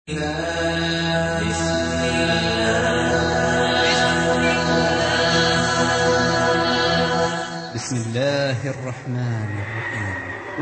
بسم الله الرحمن الرحيم.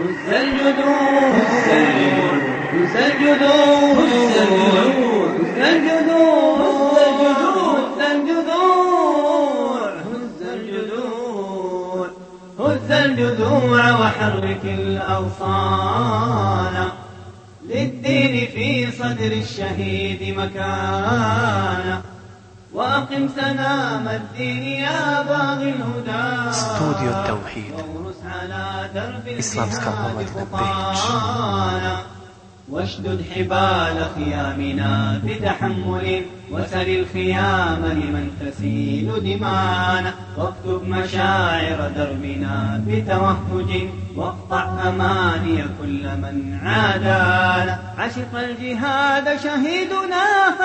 هز الجذوع وحرك الأوصال، للدين في صدر الشهيد مكانا، وأقم سلام الدين يا باغي الهدى. استوديو التوحيد إسلامska omladina Beč. واشدد حبال خيامنا بتحمل، وسل الخيام لمن تسيل دمانا، واكتب مشاعر دربنا بتوهج، واقطع أماني كل من عادانا. عشق الجهاد شهيدنا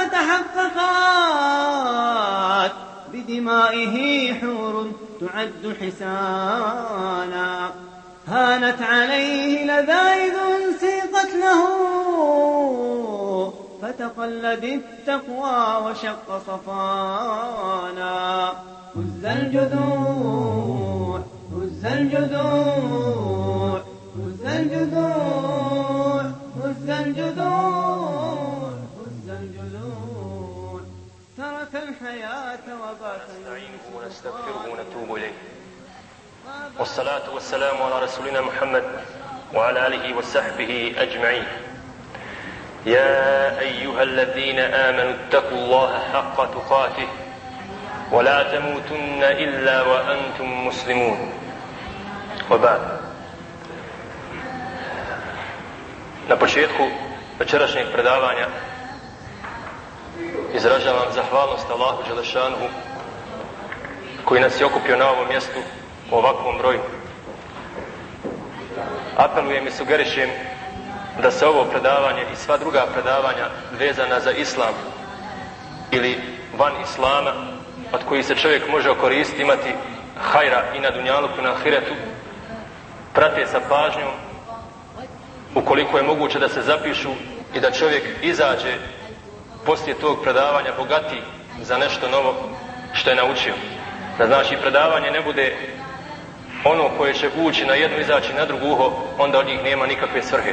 فتحققت بدمائه حور تعد حسانا، هانت عليه لذائذ سيقت له، فتقلد التقوى وشق صفانا. هز الجذوع هز الجذوع هز الجذوع هز الجذوع هز الجذوع، ترك الحياة وبات نستعينه ونستغفره ونتوب إليه، والصلاة والسلام على رسولنا محمد وعلى آله وصحبه أجمعين. يا أيها الذين آمنوا اتقوا الله حق تقاته ولا تموتن إلا وأنتم مسلمون. وبعد. Na početku večerašnjeg predavanja izražavam zahvalnost Allahu Đelešanuhu koji nas je okupio na ovom mjestu u ovakvom broju. Apelujem i sugerišem da se ovo predavanje i sva druga predavanja vezana za islam ili van islama, od kojih se čovjek može okoristiti, imati hajra i na dunjaluku i na ahiretu, prate sa pažnjom, ukoliko je moguće da se zapišu i da čovjek izađe poslije tog predavanja bogatiji za nešto novo što je naučio. Da znači predavanje ne bude ono koje će ući na jedno, izaći na drugo uho, onda od njih nema nikakve svrhe.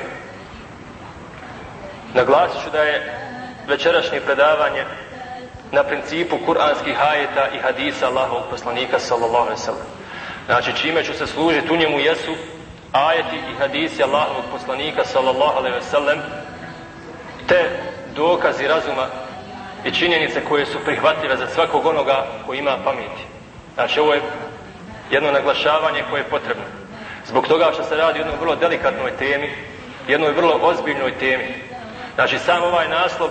Naglasit ću da je večerašnje predavanje na principu kuranskih ajeta i hadisa Allahovog poslanika sallallahu alejhi ve sellem. Znači čime ću se služiti u njemu jesu ajeti i hadisi Allahovog poslanika sallallahu alejhi ve sellem, te dokazi razuma i činjenice koje su prihvatljive za svakog onoga koji ima pameti. Znači ovo je jedno naglašavanje koje je potrebno. Zbog toga što se radi o jednoj vrlo delikatnoj temi, jednoj vrlo ozbiljnoj temi. Znači sam ovaj naslov,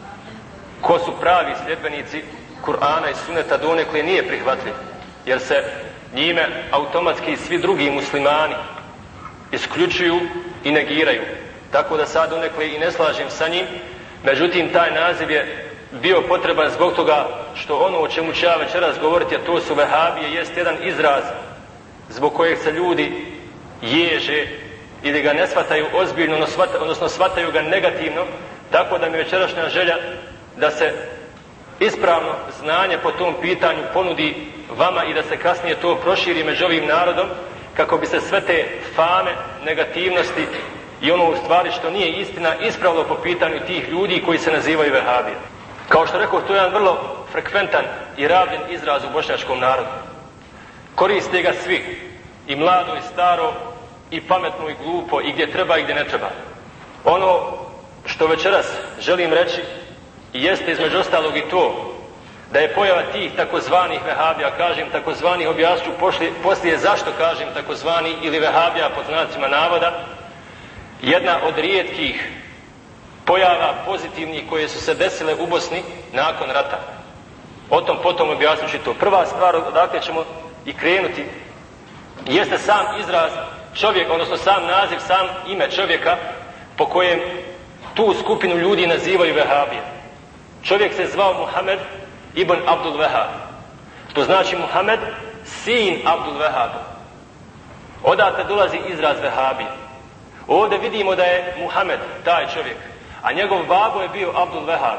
ko su pravi sljedbenici Kur'ana i Sunneta, donekle nije prihvatljiv, jer se njime automatski svi drugi muslimani isključuju i negiraju. Tako da sad donekle i ne slažem sa njim, međutim taj naziv je bio potreban zbog toga što ono o čemu ću ja večeras govoriti, a to su vehabije, jest jedan izraz zbog kojeg se ljudi ježe ili ga ne shvataju ozbiljno, odnosno shvataju ga negativno, tako da mi večerašnja želja da se ispravno znanje po tom pitanju ponudi vama i da se kasnije to proširi među ovim narodom, kako bi se sve te fame, negativnosti i ono u stvari što nije istina ispravilo po pitanju tih ljudi koji se nazivaju vehabije. Kao što rekao, to je jedan vrlo frekventan i rabljen izraz u bošnjačkom narodu. Koriste ga svi, i mlado i staro, i pametno i glupo, i gdje treba i gdje ne treba. Ono što večeras želim reći jeste između ostalog i to da je pojava tih takozvanih vehabija, kažem takozvanih, objasnit ću poslije zašto kažem takozvani ili vehabija pod znacima navoda, jedna od rijetkih pojava pozitivnih koje su se desile u Bosni nakon rata. O tom potom objasnit ću to. Prva stvar odakle ćemo i krenuti jeste sam izraz čovjeka, odnosno sam naziv, sam ime čovjeka po kojem tu skupinu ljudi nazivaju vehabije. Čovjek se zvao Muhammed ibn Abdul Wahab. To znači Muhammed, sin Abdul Wahab. Odatle dolazi izraz vehabije. Ovdje vidimo da je Muhammed taj čovjek, a njegov babo je bio Abdul Wahab.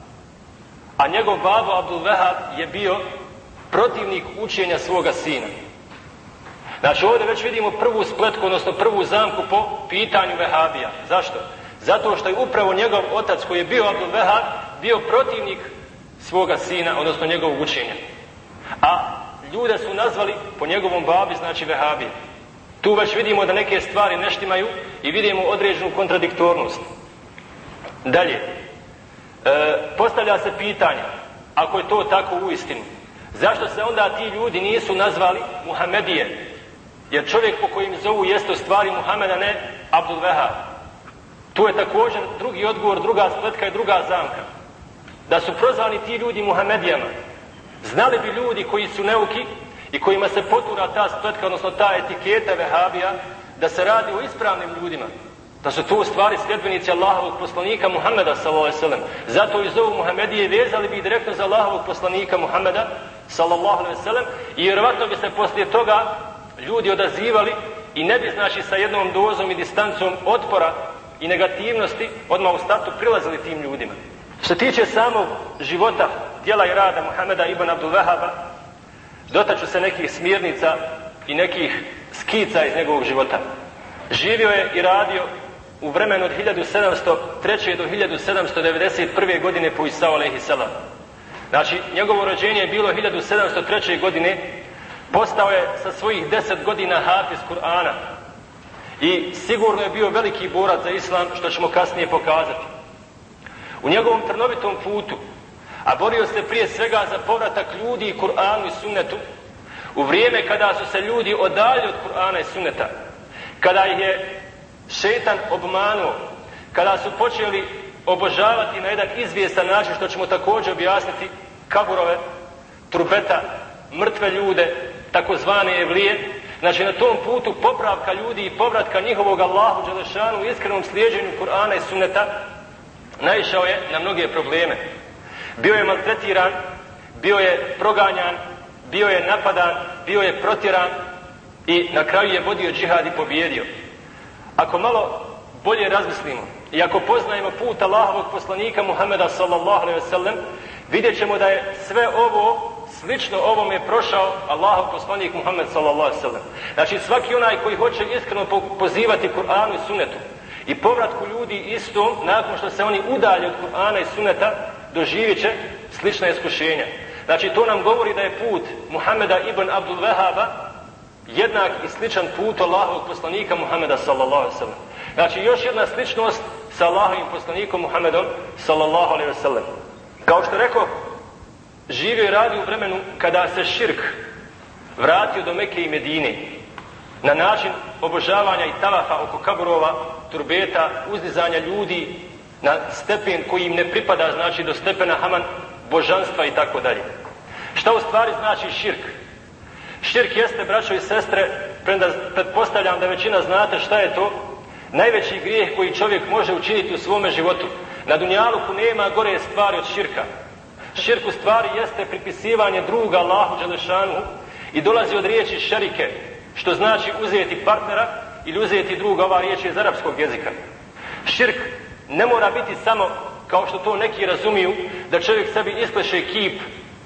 A njegov babo Abdul Wahab je bio protivnik učenja svoga sina. Znači ovdje već vidimo prvu spletku, odnosno prvu zamku po pitanju Vehabija. Zašto? Zato što je upravo njegov otac koji je bio Abdul Wahab bio protivnik svoga sina, odnosno njegovog učenja. A ljude su nazvali po njegovom babi, znači Vehabije. Tu već vidimo da neke stvari ne štimaju i vidimo određenu kontradiktornost. Dalje, postavlja se pitanje, ako je to tako uistinu, zašto se onda ti ljudi nisu nazvali Muhamedije? Jer čovjek po kojim zovu jeste u stvari Muhameda, ne Abdul Wahab. Tu je također drugi odgovor, druga spletka i druga zamka. Da su prozvani ti ljudi Muhamedijama, znali bi ljudi koji su neuki i kojima se potura ta spletka, odnosno ta etiketa Vehabija, da se radi o ispravnim ljudima, da su to u stvari sljedbenici Allahovog poslanika Muhameda sallallahu alejhi ve sellem. Zato i zovu Muhamedije i vezali bi direktno za Allahovog poslanika Muhameda sallallahu alejhi ve sellem i vjerovatno bi se poslije toga ljudi odazivali i ne bi znači sa jednom dozom i distancom otpora i negativnosti odmah u startu prilazili tim ljudima. Što se tiče samog života, djela i rada Muhameda ibn Abdul Wahaba, dotaču se nekih smjernica i nekih skica iz njegovog života. Živio je i radio u vremenu od 1703. do 1791. godine po Isau alejhi selam. Znači, njegovo rođenje je bilo 1703. godine, postao je sa svojih 10 godina hafiz Kur'ana i sigurno je bio veliki borac za islam, što ćemo kasnije pokazati. U njegovom trnovitom putu, a borio se prije svega za povratak ljudi i Kur'anu i sunnetu, u vrijeme kada su se ljudi odaljili od Kur'ana i sunneta, kada ih je šejtan obmanuo, kada su počeli obožavati na jedan izvjestan način, što ćemo također objasniti, kaburove, trubeta, mrtve ljude, takozvane evlije. Znači na tom putu popravka ljudi i povratka njihovog Allahu dželešanu u iskrenom slijeđenju Kur'ana i sunneta naišao je na mnoge probleme. Bio je maltretiran, bio je proganjan, bio je napadan, bio je protjeran i na kraju je vodio džihad i pobjedio. Ako malo bolje razmislimo i ako poznajemo put Allahovog poslanika Muhameda sallallahu alejhi ve sellem, vidjet ćemo da je sve ovo slično ovome prošao Allahov poslanik Muhammed sallallahu alejhi ve sellem. Znači svaki onaj koji hoće iskreno pozivati Kur'anu i sunnetu i povratku ljudi istom, nakon što se oni udalje od Kur'ana i sunneta, doživjet će slična iskušenja. Znači to nam govori da je put Muhameda ibn Abdul Wahaba jednak i sličan put Allahovog poslanika Muhameda sallallahu alejhi ve sellem. Znači još jedna sličnost sa Allahovim poslanikom Muhammedom sallallahu alejhi ve sellem. Kao što rekao, živio i radio u vremenu kada se širk vratio do Mekke i Medine na način obožavanja i tavafa oko kaburova, turbeta, uzdizanja ljudi na stepen koji im ne pripada, znači do stepena haman božanstva i tako dalje. Šta u stvari znači širk? Širk jeste, braćo i sestre, pretpostavljam da većina znate šta je to, najveći grijeh koji čovjek može učiniti u svome životu. Na dunjaluku nema gore stvari od širka. Širk u stvari jeste pripisivanje druga Allahu dželešanu i dolazi od riječi šerike, što znači uzeti partnera ili uzeti druga, ova riječ je iz arapskog jezika. Širk ne mora biti samo, kao što to neki razumiju, da čovjek sebi ispleše kip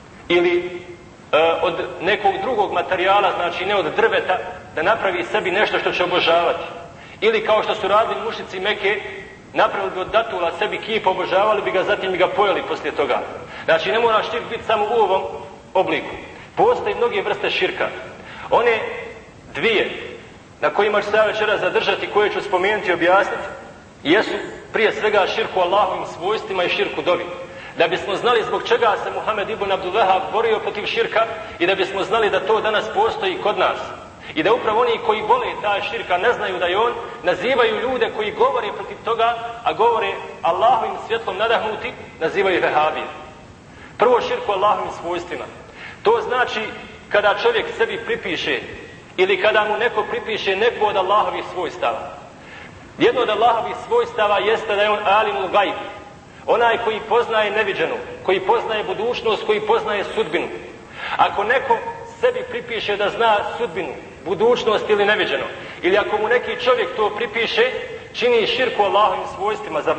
ili od nekog drugog materijala, znači ne od drveta, da napravi sebi nešto što će obožavati. Ili kao što su radili mušnici Mekke, napravili bi od datula sebi kip, obožavali bi ga, zatim bi ga pojeli poslije toga. Znači ne mora širk biti samo u ovom obliku. Postoje mnoge vrste širka. One dvije na kojima ću se večeras zadržati, koje ću spomenuti i objasniti, jesu prije svega širku Allahovim svojstvima i širku dobi. Da bismo znali zbog čega se Muhammed ibn Abdul Wahab borio protiv širka i da bismo znali da to danas postoji kod nas. I da upravo oni koji vole taj širka ne znaju da je on, nazivaju ljude koji govore protiv toga, a govore Allahovim svjetlom nadahnuti, nazivaju Vehabije. Prvo širku Allahovim svojstvima. To znači kada čovjek sebi pripiše ili kada mu neko pripiše neku od Allahovih svojstava. Jedno od Allahovih svojstava jeste da je on alimul gajb, onaj koji poznaje neviđenu, koji poznaje budućnost, koji poznaje sudbinu. Ako neko sebi pripiše da zna sudbinu, budućnost ili neviđeno, ili ako mu neki čovjek to pripiše, čini širku Allahovim svojstvima, zar ne?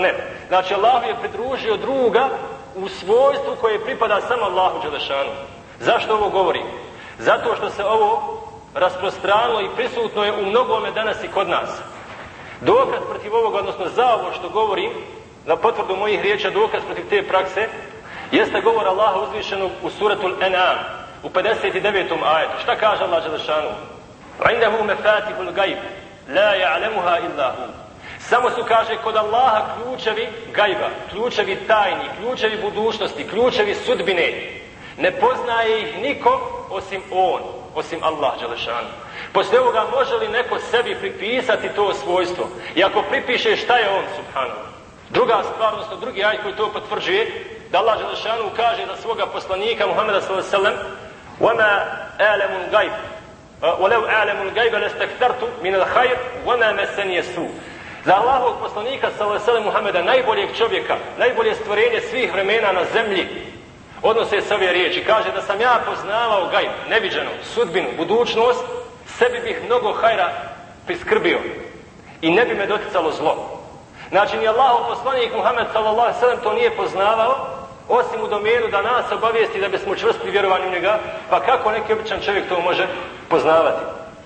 Znači Allah je pridružio druga u svojstvu koje pripada samo Allahu dželešanu. Zašto ovo govorim? Zato što se ovo rasprostranilo i prisutno je u mnogome danas i kod nas. Dokaz protiv ovoga, odnosno za ovo što govorim, na potvrdu mojih riječi, dokaz protiv te prakse, jeste govor Allaha uzvišenog u suratul An'am, u 59. ajetu. Šta kaže Allah dželešanu? Indahu mafatihul gajb, la ja'lamuha illa hu. Samo su, kaže, kod Allaha ključevi gajba, ključevi tajni, ključevi budućnosti, ključevi sudbine. Ne poznaje ih niko osim on, osim Allah dželešanu. Poslije ovoga može li neko sebi pripisati to svojstvo? I ako pripiše, šta je on, subhanahu? Druga stvar, odnosno drugi ajet koji to potvrđuje, da Allah dželešanu kaže za svoga poslanika Muhameda sallallahu alejhi ve sellem: "Wama a'lamu al-ghaib, walau a'lamu al-ghaiba lastakthartu min al-khayr, wama massani as-su." Za Allahovog poslanika sallallahu alejhi ve sellem Muhameda, najboljeg čovjeka, najbolje stvorenje svih vremena na zemlji, odnose se ove riječi. Kaže da sam ja poznavao gajb, neviđeno, sudbinu, budućnost, sebi bih mnogo hajra priskrbio i ne bi me doticalo zlo. Znači ni Allahov poslanik Muhammed sallallahu alejhi ve sellem to nije poznavao, osim u domenu da nas obavijesti da bismo čvrstili vjerovanje u njega, pa kako neki običan čovjek to može poznavati?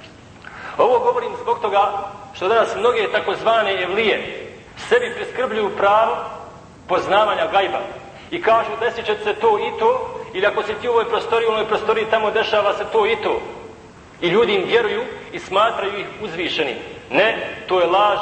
Ovo govorim zbog toga što danas mnoge takozvane evlije sebi priskrbljuju pravo poznavanja gajba i kažu desit će se to i to, ili ako si ti u ovoj prostoriji tamo dešava se to i to. I ljudi im vjeruju i smatraju ih uzvišenim. Ne, to je laž.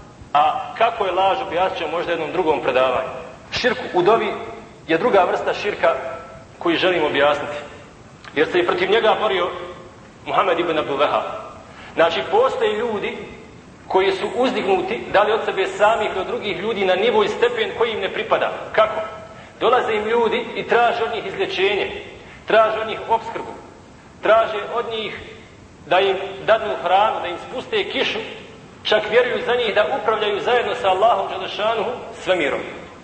A kako je laž, objasnit ćemo možda jednom drugom predavanju. Širk u dovi je druga vrsta širka koju želim objasniti. Jer se i protiv njega borio Muhammed ibn Abdul Wahhab. Znači, postoje ljudi koji su uzdignuti, da li od sebe samih ili od drugih ljudi, na nivo i stepen koji im ne pripada. Kako? Dolaze im ljudi i traže od njih izlječenje, traže od njih opskrbu, traže od njih da im dadnu hranu, da im spuste kišu, čak vjeruju za njih da upravljaju zajedno sa Allahom dželešanuhu svemirom.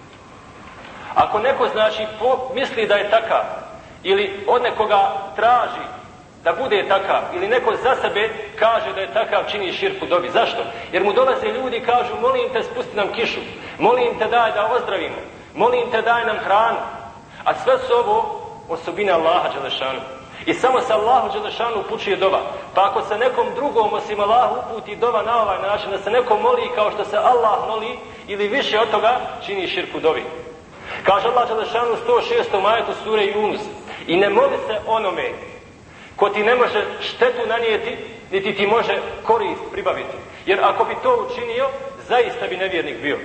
Ako neko, znači, misli da je takav, ili od nekoga traži da bude takav, ili neko za sebe kaže da je takav, čini širk u dobi. Zašto? Jer mu dolaze ljudi i kažu: molim te, spusti nam kišu, molim te, daj da ozdravimo, molim te, daj nam hranu. A sve su ovo osobine Allaha dželešanu. I samo se Allahu dželešanu upućuje dova. Pa ako se nekom drugom osim Allahu uputi dova na ovaj način, da se neko moli kao što se Allah moli, ili više od toga, čini širk u dobi. Kaže Allah dželešanu u 106. ajetu sure Yunus: i ne moli se onome ko ti ne može štetu nanijeti, niti ti može korist pribaviti. Jer ako bi to učinio, zaista bi nevjernik bio.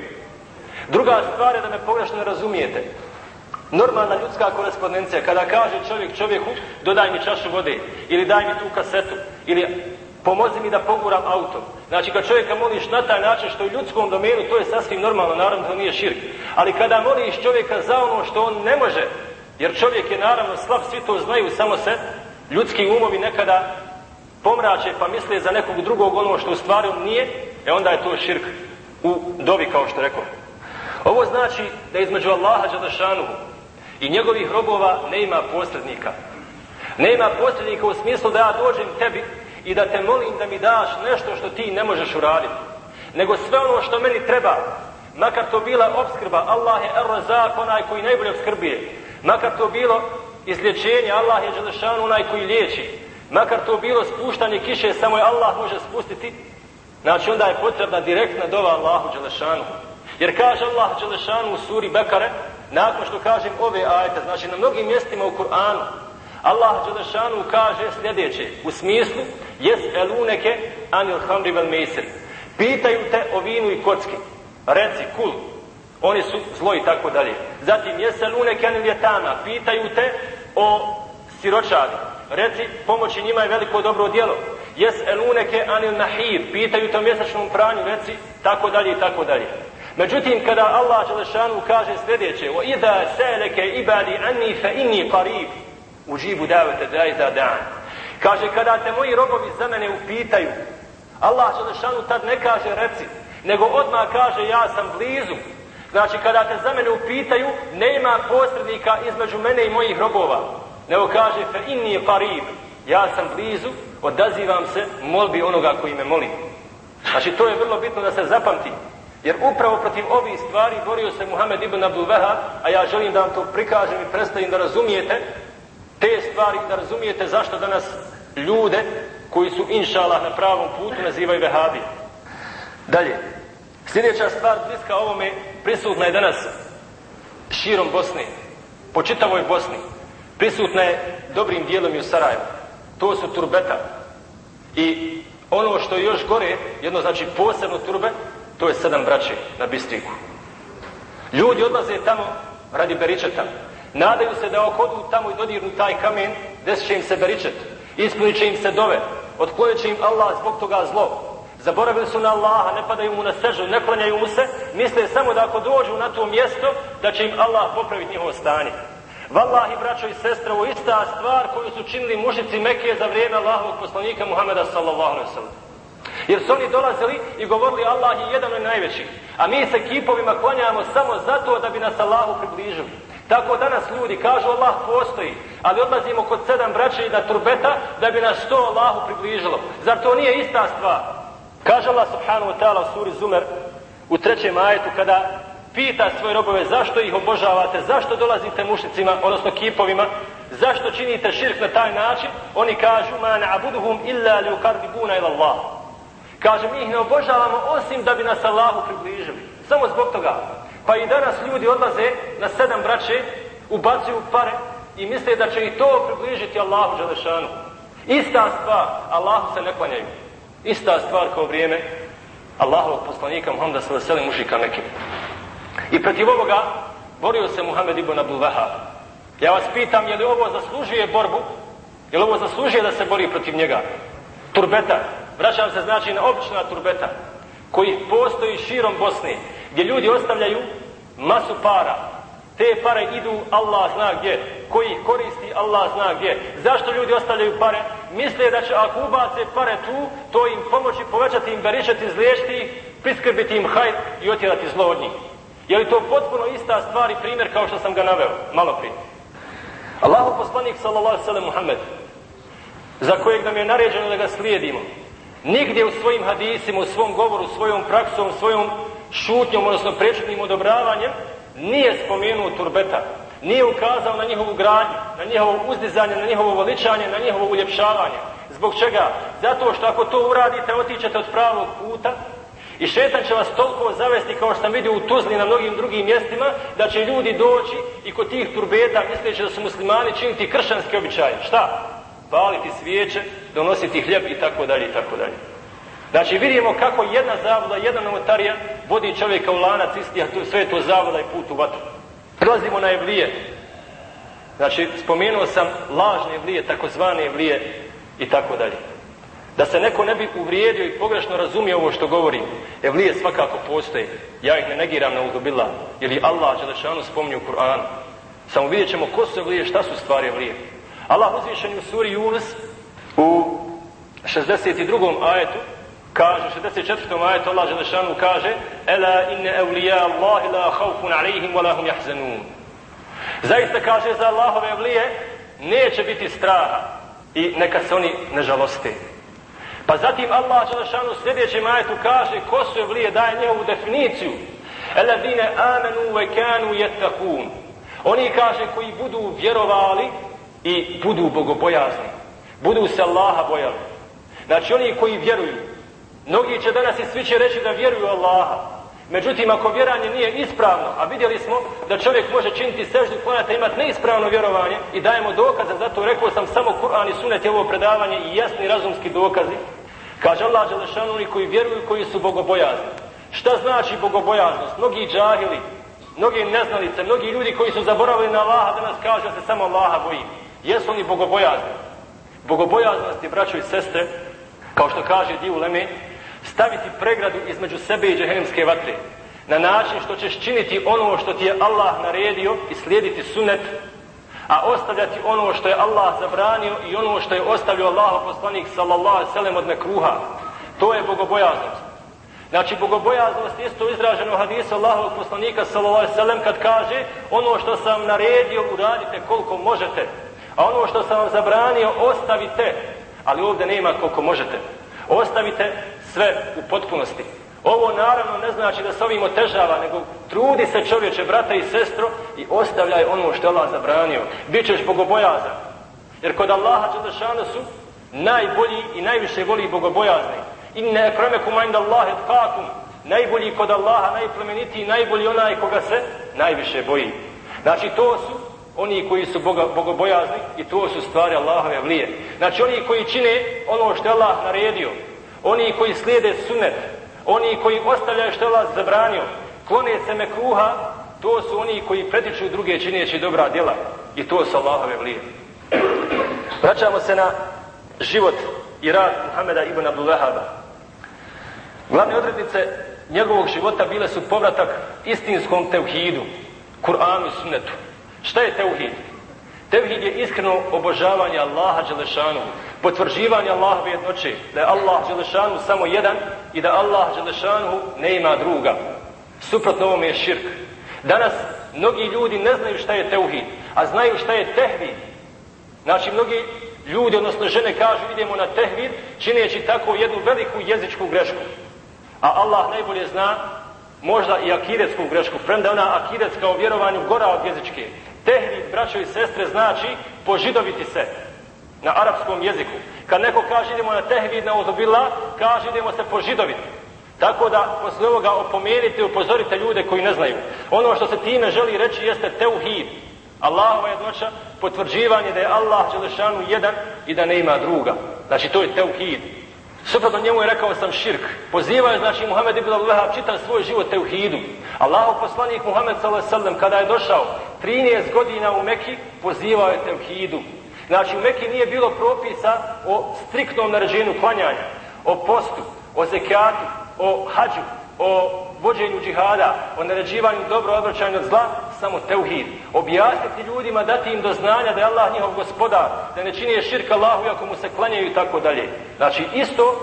Druga stvar je, da me pogrešno ne razumijete, normalna ljudska korespondencija, kada kaže čovjek čovjeku: dodaj mi čašu vode, ili daj mi tu kasetu, ili pomozi mi da poguram auto. Znači, kad čovjeka moliš na taj način što u ljudskom domenu, to je sasvim normalno, naravno to nije širk. Ali kada moliš čovjeka za ono što on ne može, jer čovjek je naravno slab, svi to znaju, samo se ljudski umovi nekada pomrače pa misle za nekog drugog ono što u stvari nije, onda je to širk u dovi, kao što rekao. Ovo znači da između Allaha dželešanuhu i njegovih robova ne ima posrednika. Ne ima posrednika u smislu da ja dođem tebi i da te molim da mi daš nešto što ti ne možeš uraditi. Nego sve ono što meni treba, makar to bila opskrba, Allah je ar-Razak, onaj koji najbolje opskrbije. Makar to bilo izlječenje, Allah je dželešanu onaj koji liječi. Makar to bilo spuštanje kiše, samo je Allah može spustiti. Znači, onda je potrebna direktna dova Allahu dželešanu. Jer kaže Allah dželešanu u suri Bekare, nakon što kažem ove ajete, znači na mnogim mjestima u Kur'anu, Allah dželešanu kaže sljedeće, u smislu: jes'eluneke anil hamri vel meisir. Pitaju te o vinu i kocki. Reci, kul, oni su zlo i tako dalje. Zatim, jes'eluneke anil jetama. Pitaju te o siročadi. Reci, pomoći njima je veliko dobro djelo. Jes'eluneke anil nahir. Pitaju te o mjesečnom pranju. Reci, tako dalje i tako dalje. Međutim, kada Allah dželešanu kaže sljedeće: o idha sa'alaka ibadi anni fa inni qarib ujibu da'wata da'i iza da'an. Kaže, kada te moji robovi za mene upitaju, Allah dželešanu tad ne kaže reci, nego odmah kaže: ja sam blizu. Znači, kada te za mene upitaju, nema posrednika između mene i mojih robova, nego kaže: fa inni qarib, ja sam blizu, odazivam se molbi onoga koji me moli. Znači, to je vrlo bitno da se zapamti. Jer upravo protiv ovih stvari borio se Muhammed ibn Abdul Wahab, a ja želim da vam to prikažem i predstavim da razumijete te stvari, da razumijete zašto danas ljude koji su inšalah na pravom putu nazivaju vehabije. Dalje, sljedeća stvar bliska ovome prisutna je danas širom Bosne, po čitavoj Bosni. Prisutna je dobrim dijelom i u Sarajevu. To su turbeta. I ono što je još gore, jedno znači posebno turbe, to je 7 braće na Bistriku. Ljudi odlaze tamo radi beričeta. Nadaju se da ako odu tamo i dodirnu taj kamen, desit će im se beričet. Ispunit će im se dove. Otklonit će im Allah zbog toga zlo. Zaboravili su na Allaha, ne padaju mu na sežu, ne klanjaju mu se. Misle samo da ako dođu na to mjesto, da će im Allah popraviti njihovo stanje. Wallahi, braćo i sestre, ovo ista stvar koju su činili mušnici Mekije za vrijeme Allahovog poslanika Muhameda sallallahu alejhi ve sellem. Jer su oni dolazili i govorili Allah je jedan od najvećih. A mi se kipovima klanjamo samo zato da bi nas Allahu približili. Tako danas ljudi kažu Allah postoji, ali odlazimo kod 7 braće i na turbeta da bi nas to Allahu približilo. Zar to nije ista stvar? Kaže Allah subhanahu wa ta'ala u suri Zumer u 3. ajetu kada pita svoje robove zašto ih obožavate, zašto dolazite mušnicima, odnosno kipovima, zašto činite širk na taj način, oni kažu ma na'buduhum illa liuqarribuna ila Allah. Kaže, mi ih ne obožavamo osim da bi nas Allahu približili. Samo zbog toga. Pa i danas ljudi odlaze na 7 braće, ubacuju pare i misle da će ih to približiti Allahu dželešanu. Ista stvar, Allahu se ne klanjaju. Ista stvar kao vrijeme Allahovog poslanika Muhameda sallallahu alejhi ve sellem mušrika Mekke. I protiv ovoga borio se Muhammed ibn Abdul Wahab. Ja vas pitam, je li ovo zaslužuje borbu? Je li ovo zaslužuje da se bori protiv njega? Turbeta. Vraćam se znači na obična turbeta koji postoji širom Bosne, gdje ljudi ostavljaju masu para. Te pare idu Allah zna gdje. Koji ih koristi Allah zna gdje. Zašto ljudi ostavljaju pare? Misle da će ako ubace pare tu, to im pomoći, povećati im beričet, izliječiti ih, priskrbiti im hajr i otjerati zlo od njih. Je li to potpuno ista stvar i primjer kao što sam ga naveo malo prije? Allahov poslanik sallallahu alejhi ve sellem Muhammed, za kojeg nam je naređeno da ga slijedimo, nigdje u svojim hadisima, u svom govoru, svojom praksom, svojom šutnjom, odnosno prečutnim odobravanjem, nije spomenuo turbeta, nije ukazao na njihovu gradnju, na njihovo uzdizanje, na njihovo veličanje, na njihovo uljepšavanje. Zbog čega? Zato što ako to uradite, otićete od pravog puta i šetan će vas toliko zavesti, kao što sam vidio u Tuzli na mnogim drugim mjestima, da će ljudi doći i kod tih turbeta, misleći da su muslimani, činiti kršćanske običaje. Šta? Paliti svijeće, donositi hljeb i tako dalje i tako dalje. Znači vidimo kako jedna zabluda, jedna novotarija vodi čovjeka u lanac isti, a sve je to zabluda i put u vatru. Prelazimo na evlije. Znači spomenuo sam lažne evlije, takozvane evlije i tako dalje. Da se neko ne bi uvrijedio i pogrešno razumio ovo što govorim. Evlije svakako postoje. Ja ih ne negiram na uzubillah, jer i Allah dželešanu spominje u Kur'anu. Samo vidjet ćemo ko su evlije, šta su stvari evlije. Allah uzvišeni u suri Yunus u 62. ajetu kaže, 64. ajetu Allah dželešanu kaže Ela inne evlija Allahi la haufun alejhim wa lahum jahzanun. Zaista kaže za Allahove evlije neće biti straha i neka se oni ne žaloste. Pa zatim Allah dželešanu u sljedećem ajetu kaže ko su evlije, daje njegovu definiciju. Eladine amenu ve kanu yattaqun. Oni kaže koji budu vjerovali i budu bogobojazni. Budu se Allaha bojali. Znači oni koji vjeruju. Mnogi će danas i svi će reći da vjeruju Allaha. Međutim, ako vjeranje nije ispravno, a vidjeli smo da čovjek može činiti seždu klanjati, imati neispravno vjerovanje i dajemo dokaze, zato rekao sam samo Kur'an i Sunnet je ovo predavanje i jasni razumski dokazi. Kaže Allah dželešanu, oni koji vjeruju, koji su bogobojazni. Šta znači bogobojaznost? Mnogi džahili, mnogi neznalice, mnogi ljudi koji su zaboravili na Allaha danas kažu da se samo Allaha boji. Jesu oni bogobojazni? Bogobojaznost je, braćo i sestre, kao što kaže dio uleme, staviti pregradu između sebe i džehennemske vatre. Na način što ćeš činiti ono što ti je Allah naredio i slijediti sunnet, a ostavljati ono što je Allah zabranio i ono što je ostavio Allahov poslanik sallallahu alejhi ve sellem od mekruha. To je bogobojaznost. Znači bogobojaznost isto izraženo u hadisu Allahovog poslanika sallallahu alejhi ve sellem kad kaže ono što sam naredio uradite koliko možete, a ono što sam vam zabranio ostavite, ali ovdje nema koliko možete. Ostavite sve u potpunosti. Ovo naravno ne znači da se ovim otežava, nego trudi se čovječe, brate i sestro, i ostavljaj ono što je Allah zabranio. Bićeš bogobojazan. Jer kod Allaha dželešanu su najbolji i najviše voli bogobojazni. Inne ekremekum inda Allahi atqakum. Najbolji kod Allaha, najplemenitiji, najbolji onaj koga se najviše boji. Znači to su oni koji su bogobojazni i to su stvari Allahove vlije. Znači oni koji čine ono što je Allah naredio, oni koji slijede sunnet, oni koji ostavljaju što je Allah zabranio, klone se mekruha, to su oni koji pretiču druge čineći dobra djela i to su Allahove vlije. Vraćamo se na život i rad Muhameda ibn Abdul Wahaba. Glavne odrednice njegovog života bile su povratak istinskom tevhidu, Kur'anu i sunnetu. Šta je tevhid? Tevhid je iskreno obožavanje Allaha dželešanu, potvrđivanje Allahove jednoće, da je Allah dželešanu samo jedan i da Allah dželešanu ne ima druga. Suprotno ovome je širk. Danas mnogi ljudi ne znaju šta je tevhid, a znaju šta je tehvid. Znači mnogi ljudi, odnosno žene, kažu idemo na tehvid, čineći tako jednu veliku jezičku grešku. A Allah najbolje zna možda i akidetsku grešku, premda ona akidetska u vjerovanju gora od jezičke. Tehvid, braćo i sestre, znači požidoviti se na arapskom jeziku. Kad neko kaže idemo na tehvid, na uzubillah, kaže idemo se požidoviti. Tako da posle ovoga opomenite i upozorite ljude koji ne znaju. Ono što se time želi reći jeste tevhid. Allahova jednoća, potvrđivanje da je Allah dželešanu jedan i da ne ima druga. Znači to je tevhid. Suprotno njemu je rekao sam širk. Pozivao je znači Muhammed ibn Abdul Wahab čitav svoj život tevhidu. Allahov poslanik Muhammed sallallahu alejhi ve sellem kada je došao 13 godina u Meki, pozivao je tevhidu. Znači u Meki nije bilo propisa o striktnom naređenju klanjanja, o postu, o zekatu, o hadžu, o vođenju džihada, o naređivanju dobro, odvraćanju od zla, samo tevhid. Objasniti ljudima, dati im do znanja da je Allah njihov gospodar, da ne čini širk Allahu iako mu se klanjaju i tako dalje. Znači isto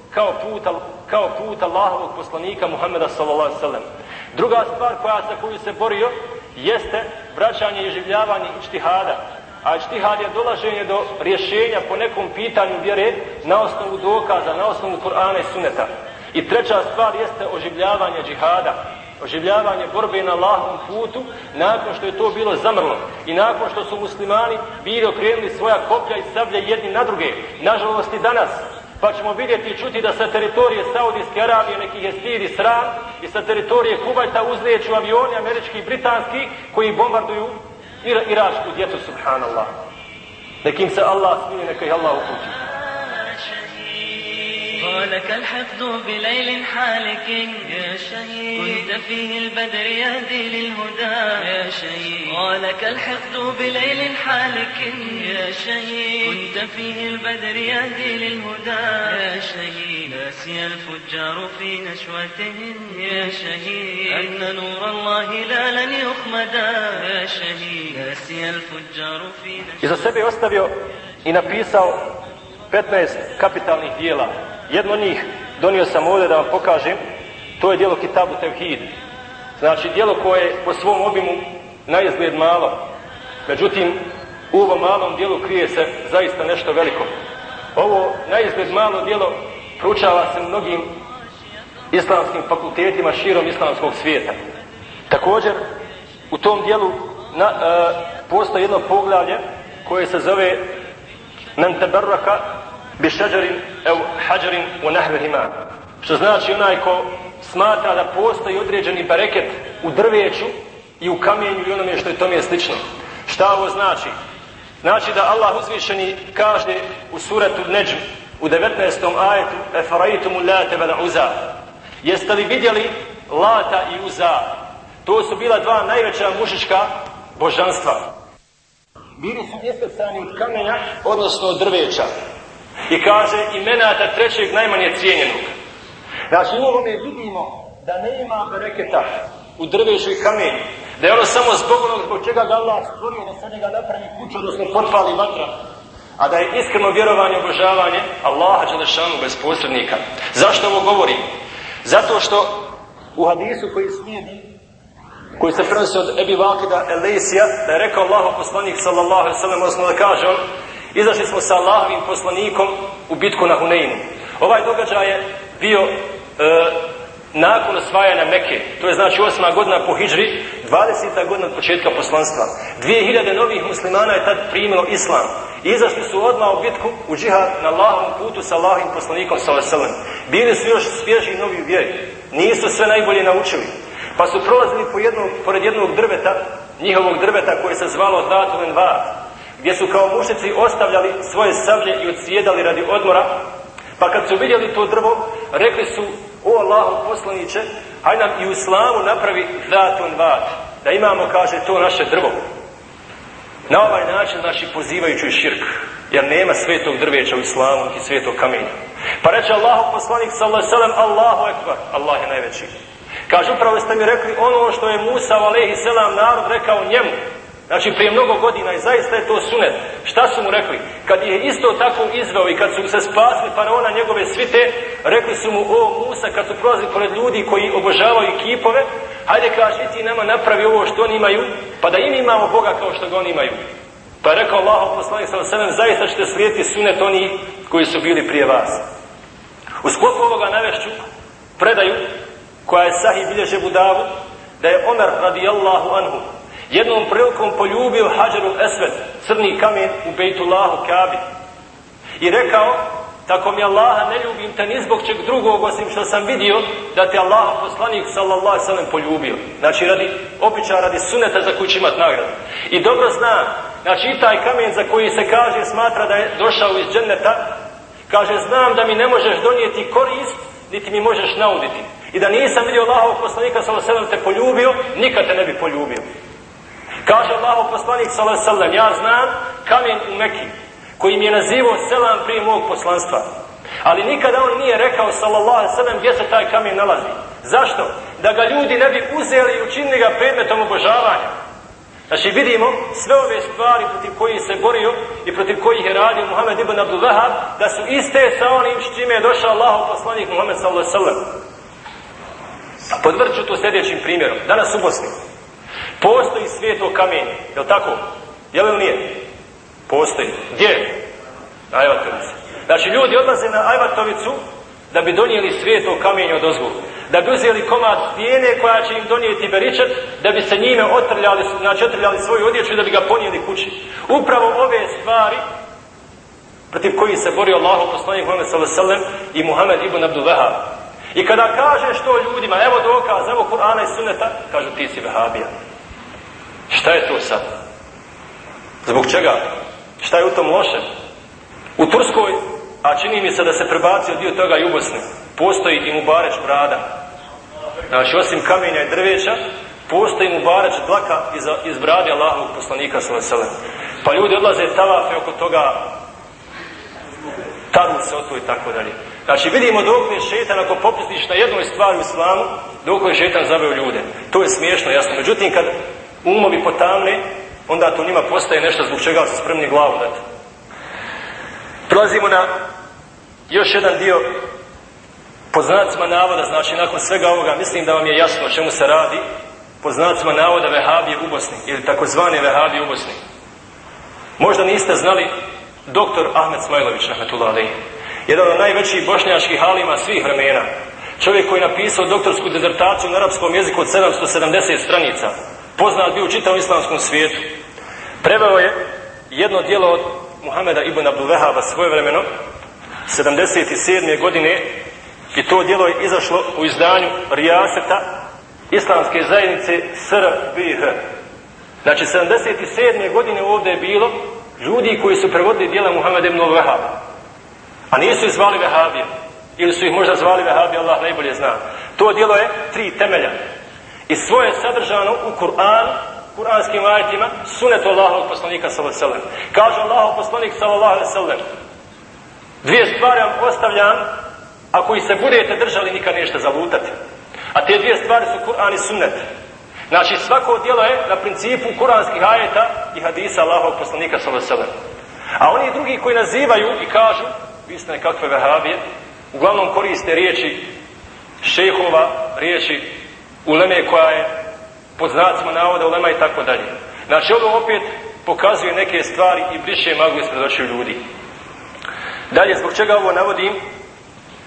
kao put Allahovog poslanika Muhameda sallallahu alejhi ve sellem. Druga stvar za koju se borio jeste vraćanje i življavanje ičtihada. A ičtihad je dolaženje do rješenja po nekom pitanju vjere na osnovu dokaza, na osnovu Kur'ana i Sunneta. I treća stvar jeste oživljavanje džihada, oživljavanje borbe na Allahovom putu nakon što je to bilo zamrlo i nakon što su muslimani bili okrenuli svoja koplja i sablje jedni na druge. Nažalost i danas, pa ćemo vidjeti i čuti da sa teritorije Saudijske Arabije nekih je stid i sram i sa teritorije Kuvajta uzlijeću avioni američki i britanski koji bombarduju iračku djecu, subhanallah. Nekim se Allah smije, neka ih Allah uputi. ولك الحقد بليل حالك يا شهيد كنت فيه البدر يهدي للهدى يا شهيد ولك الحقد بليل حالك يا شهيد كنت فيه البدر يهدي للهدى يا شهيد ناسي الفجار في نشوتهم يا شهيد أن نور الله لا لن يخمدا يا شهيد ناسي الفجار في نشوتهم. Iza sebe ostavio i napisao 15 kapitalnih dijela. Jedno od njih donio sam ovdje da vam pokažem, to je djelo Kitabu Tevhid. Znači djelo koje je po svom obimu naizgled malo, međutim u ovom malom djelu krije se zaista nešto veliko. Ovo naizgled malo djelo proučava se u mnogim islamskim fakultetima širom islamskog svijeta. Također u tom djelu postoji jedno poglavlje koje se zove Men tebarraka bi šeđarin ev hađarin u nahvihima, što znači onaj ko smatra da postoji određeni bereket u drveću i u kamenju i onome što je tome slično. Šta ovo znači? Znači da Allah uzvišeni kaže u suratu Nedžm u 19. ajetu efarajtumu late vel uza, jeste li vidjeli Lata i Uza? To su bila dva najveća mušička božanstva. Bili su iskrcani od kamenja, odnosno od drveća. I kaže imenata trećeg najmanje cijenjenog. Znači u ovome vidimo da nema bereketa u drveću i kamenju. Da je ono samo zbog onog zbog čega ga Allah stvorio da sa njega napravi kuću, odnosno potpali vatra. A da je iskreno vjerovanje, obožavanje Allaha dželešanu bez posrednika. Zašto ovo govorim? Zato što u hadisu koji slijedi, koji se prenosi od Ebi Vakida el-Lejsija, da je rekao Allahov poslanik sallallahu alejhi ve sellem, odnosno da kaže on, izašli smo sa Allahovim poslanikom u bitku na Huneinu. Ovaj događaj je bio nakon osvajanja Mekke, to je znači 8. godina po hidžri, 20. godina od početka poslanstva. 2000 novih muslimana je tad primilo islam. Izašli su odmah u bitku, u džihad na Allahovom putu sa Allahovim poslanikom sallallahu alejhi ve sellem. Bili su još svježi i novi u vjeri. Nisu sve najbolje naučili. Pa su prolazili pored jednog drveta, njihovog drveta koje se zvalo Zatul Envar, gdje su kao mušnici ostavljali svoje sablje i odsjedali radi odmora. Pa kad su vidjeli to drvo, rekli su: o Allahov poslaniče, hajde nam i u islamu napravi Zatul Envar, da imamo, kaže, to naše drvo. Na ovaj način, znači, pozivajući širk, jer nema svetog drveća u islamu i svetog kamenja. Pa reče Allahov poslanik sallallahu alejhi ve sellem: Allahu ekbar, Allah je najveći. Kaže, upravo ste mi rekli ono što je Musa alejhi selam narod rekao njemu, znači prije mnogo godina, i zaista je to sunet. Šta su mu rekli? Kad je isto tako izveo i kad su se spasili faraona njegove svite, rekli su mu: o Musa, kad su prolazili pored ljudi koji obožavaju kipove, hajde, kaže, ti nama napravi ovo što oni imaju, pa da i mi imamo Boga kao što ga oni imaju. Pa je rekao Allahov poslanik sallallahu alejhi ve sellem: zaista ćete slijediti sunet onih koji su bili prije vas. U sklopu ovoga navešću predaju koja je sahih bilježi Abu Davud, da je Omer radijallahu anhu jednom prilikom poljubio Hadžarul Esved, crni kamen u Bejtullahu Kabi, i rekao: tako mi Allaha, ne ljubim te ni zbog čeg drugog osim što sam vidio da te Allahov poslanik sallallahu alejhi ve sellem poljubio. Znači radi običaja, radi suneta za koji će imati nagradu. I dobro zna, znači i taj kamen za koji se kaže, smatra da je došao iz dženneta, kaže: znam da mi ne možeš donijeti korist, niti mi možeš nauditi. I da nisam vidio Allahovog poslanika sallallahu alejhi ve sellem te poljubio, nikad te ne bi poljubio. Kaže Allahov poslanik sallallahu alejhi ve sellem: ja znam kamen u Meki koji mi je nazivao selam prije mog poslanstva, ali nikada on nije rekao sallallahu alejhi ve sellem gdje se taj kamen nalazi. Zašto? Da ga ljudi ne bi uzeli i učinili ga predmetom obožavanja. Znači vidimo sve ove stvari protiv kojih se borio i protiv kojih je radio Muhammed ibn Abdul Wahhab, da su iste sa onim s čime je došao Allahov poslanik Muhammed sallallahu alejhi ve sellem. Podvrću to sljedećim primjerom. Danas u Bosni postoji sveto kamenje, je li tako? Je li nije? Postoji. Gdje? Na Ajvatovici. Znači ljudi odlaze na Ajvatovicu da bi donijeli sveto kamenje od ozgu, da bi uzeli komad stijene koja će im donijeti beričet, da bi se njime otrljali svoju odjeću i da bi ga ponijeli kući. Upravo ove stvari protiv kojih se borio Allahov poslanik Muhammed sallallahu alejhi ve sellem i Muhammed ibn Abdul Wahhab. I kada kažeš to ljudima, evo dokaz, evo Kur'ana i Sunneta, kažu: ti si vehabija. Šta je to sad? Zbog čega? Šta je u tom loše? U Turskoj, a čini mi se da se prebacio dio toga i u Bosni, postoji i mubareć brada. Znači, osim kamenja i drveća, postoji mubareć dlaka iz brade Allahovog poslanika sallallahu alejhi ve sellem. Pa ljudi odlaze tavafe oko toga, taru se o to i tako dalje. Znači vidimo dok je šetan, ako popustiš na jednoj stvari u islamu, dok je šetan zaveo ljude. To je smiješno, jasno. Međutim, kad umovi potamne, onda to njima postaje nešto zbog čega su spremni glavu dati. Prelazimo na još jedan dio po znacima navoda. Znači nakon svega ovoga mislim da vam je jasno o čemu se radi. Po znacima navoda vehabije u Bosni, ili takozvane vehabije u Bosni. Možda niste znali doktor Ahmed Smajlović rahmetullahi alejhi, jedan od najvećih bošnjačkih alima svih vremena, čovjek koji je napisao doktorsku dizertaciju na arapskom jeziku od 770 stranica, poznat bio u čitavom islamskom svijetu. Preveo je jedno djelo od Muhameda ibn Abdul Wahhaba svojevremeno 77. godine, i to djelo je izašlo u izdanju Rijaseta Islamske zajednice SRBH. Znači 77. godine ovdje je bilo ljudi koji su prevodili djela Muhameda ibn Wahhaba, a nisu ih zvali vehabije, ili su ih možda zvali vehabije, Allah najbolje zna. To djelo je 3 temelja i svoje sadržano u Kur'anu, kuranskim ajetima, sunetu Allahovog poslanika sallallahu alejhi ve sellem. Kaže Allahov poslanik sallallahu alejhi ve sellem: 2 stvari vam ostavljam, ako ih se budete držali nikad nećete zalutati. A te 2 stvari su Kur'an i sunnet. Znači svako djelo je na principu kuranskih ajeta i hadisa Allahovog poslanika sallallahu alejhi ve sellem. A oni drugi koji nazivaju i kažu vi ste nekakve vehabije, uglavnom koriste riječi šehova, riječi uleme koja je pod znacima navoda ulema i tako dalje. Znači ovo opet pokazuje neke stvari i briše maglu ispred očiju ljudi. Dalje, zbog čega ovo navodim?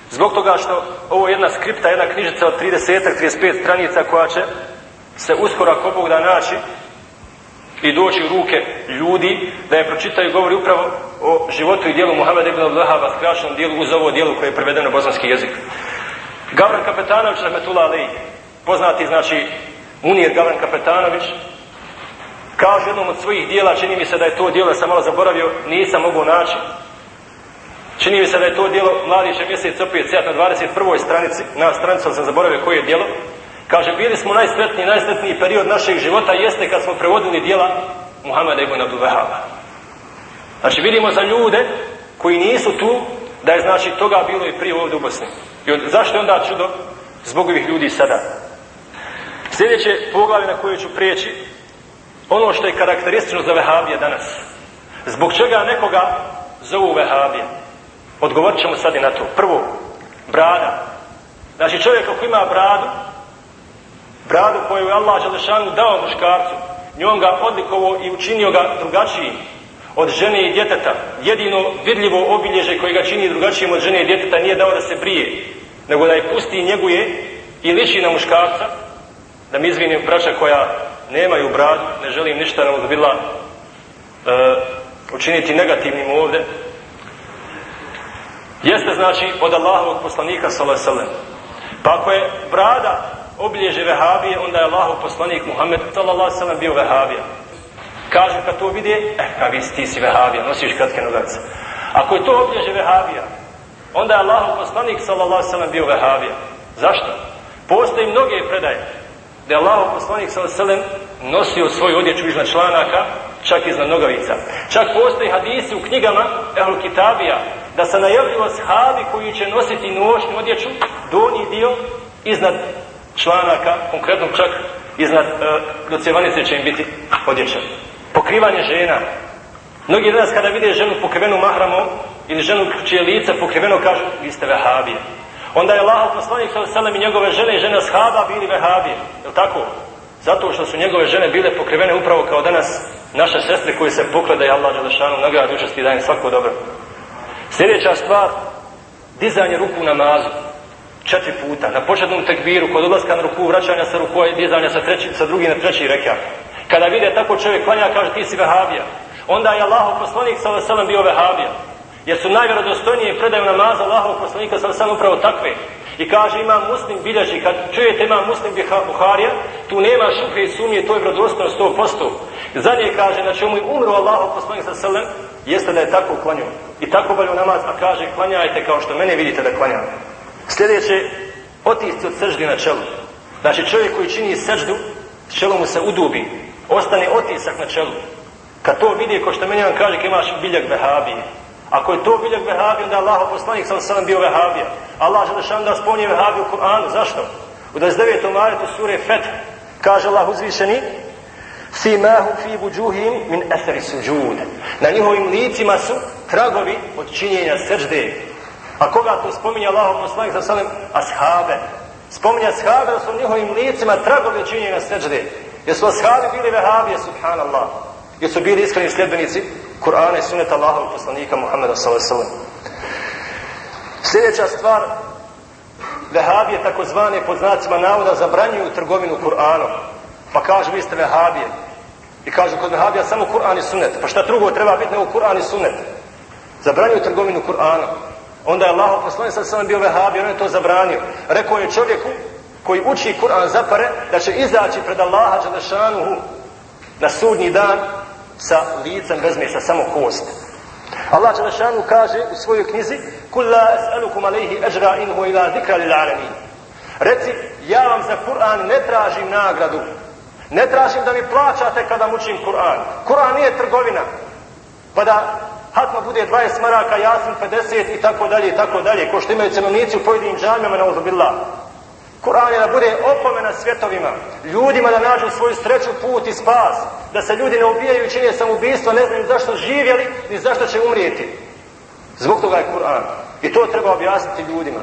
Zbog toga što ovo je jedna skripta, jedna knjižica od 30-35 stranica koja će se uskoro ako Bog da naći i doći u ruke ljudi da je pročitaju, govori upravo o životu i dijelu Muhameda ibn Abdul Wahhaba, skraćenom dijelu uz ovo dijelu koje je prevedeno na bosanski jezik. Gavran Kapetanović, rahmetullah alejhi, poznati znači Munir Gavran Kapetanović, kaže jednom od svojih dijela, čini mi se da je to dijelo, sam malo zaboravio, nisam mogao naći. Čini mi se da je to dijelo Mladića mjesec opet sjat na 21. stranici, na stranicu sam zaboravio koje je dijelo. Kaže, bili smo najsretniji period našeg života jeste kad smo prevodili dijela Muhameda ibn Abdul Wahhaba. Znači vidimo za ljude koji nisu tu da je znači toga bilo i prije ovdje u Bosni. I zašto je onda čudo? Zbog ovih ljudi sada. Sljedeće poglavlje na koje ću prijeći, ono što je karakteristično za vehabije danas. Zbog čega nekoga zovu vehabije? Odgovorit ćemo sad i na to. Prvo, brada. Znači čovjek ako ima bradu koju je Allah dželešanu dao muškarcu, njom ga odlikovao i učinio ga drugačijim od žene i djeteta. Jedino vidljivo obilježje koje ga čini drugačijim od žene i djeteta nije dao da se brije, nego da je pusti i njeguje i liči na muškarca. Da mi izvinim braća koja nemaju bradu, ne želim ništa naudzubillah učiniti negativnim ovdje. Jeste znači od Allahovog poslanika sallallahu alejhi ve sellem. Pa ako je brada obilježje vehabije, onda je Allahov poslanik Muhammed sallallahu alejhi ve sellem bio vehabija. Kažu kad to vide, ti si vehabija, nosiš kratke nogavice. Ako je to obilježje vehabija, onda je Allahov poslanik sallallahu alejhi ve sellem bio vehabija. Zašto? Postoji mnoge predaje da je Allahov poslanik sallallahu alejhi ve sellem nosio svoju odjeću iznad članaka, čak iznad nogavica. Čak postoji hadisi u knjigama Ehl Kitabija da se najavljivo sahabi koji će nositi noćnu odjeću, donji dio iznad članaka, konkretno čak iznad do cjevanice će im biti odjeća. Pokrivanje žena. Mnogi danas kada vide ženu pokrivenu mahramom ili ženu čije lice pokriveno kažu vi ste vehabije. Onda je Allahov poslanik sallallahu alejhi ve sellem i njegove žene i žene ashaba bili vehabije. Je li tako? Zato što su njegove žene bile pokrivene upravo kao danas naše sestre koje se pokladaju Allah dželešanu nagradu učesti daje svako dobro. Sljedeća stvar, dizanje ruku u namazu 4 puta. Na početnom tekbiru, kod odlaska na ruku, vraćanja sa ruku i dizanja sa drugi na treći rekat. Kada vide tako čovjek klanja, kaže ti si vehabija. Onda je Allahov poslanik sallallahu alejhi ve sellem bio vehabija. Jer su najvjerodostojnije predaju namaza Allahovog poslanika sallallahu alejhi ve sellem upravo takve. I kaže Imam Muslim bilježi, kad čujete Imam Muslim Buharija, tu nema šupe i sumnje, to je vjerodostojno 100%. Zadnje kaže na čemu je umro Allahov poslanik sallallahu alejhi ve sellem, jeste da je tako klanjao. I tako balju namaz, a kaže klanjajte kao što mene vidite da klanjam. Sljedeće, otisci od seždi na čelu. Znači čovjek koji čini seždu, čelo mu se udubi, ostane otisak na čelu. Kad to vidi, ko što meni vam kaže, imaš biljak vehabije. Ako je to biljak vehabije, onda Allahov poslanik sallallahu alejhi ve sellem bio vehabija. Allah dželešanu da spominje vehabiju u Kur'anu. Zašto? U 29. ajetu sure Feth kaže Allah uzvišeni: "Simahum fi wujuhihim min athari sujud." Na njihovim licima su tragovi od činjenja sežde. A koga to spominje Allahov poslanik sallallahu alejhi ve sellem? Ashabe. Spominje ashabe da su u njihovim licima tragovi od činjenja sežde. Jer su ashabi bili vehabije, subhanallah. Jer su bili iskreni sljedbenici Kur'ana i sunneta Allahovog poslanika Muhammeda sallallahu alejhi ve sellem. Sljedeća stvar, vehabije takozvane pod znacima navoda zabranjuju trgovinu Kur'anom. Pa kažu vi ste vehabije. I kažu kod vehabija samo Kur'an i sunnet. Pa šta drugo treba biti nego Kur'an i sunnet? Zabranjuju trgovinu Kur'anom. Onda je Allahov poslanik sallallahu alejhi ve sellem bio vehabija, on je to zabranio. Rekao je čovjeku koji uči Kur'an za pare da će izaći pred Allaha dželešanuhu na sudnji dan sa licem bez mesa, samo kost. Allah dželešanu kaže u svojoj knjizi: "Kul la as'alukum alayhi ajra in huwa illa zikra lil alamin." Reci, ja vam za Kur'an ne tražim nagradu. Ne tražim da mi plaćate kada učim Kur'an. Kur'an nije trgovina. Pa da hatma bude 20 maraka, Jasin 50 i tako dalje, ko što imaju cenovnici u pojedinim džamijama nauzubillah. Kur'an je da bude opomena svjetovima, ljudima da nađu svoju sreću, put i spas, da se ljudi ne ubijaju i čine samoubistvo, ne znaju zašto živjeli ni zašto će umrijeti. Zbog toga je Kur'an. I to treba objasniti ljudima.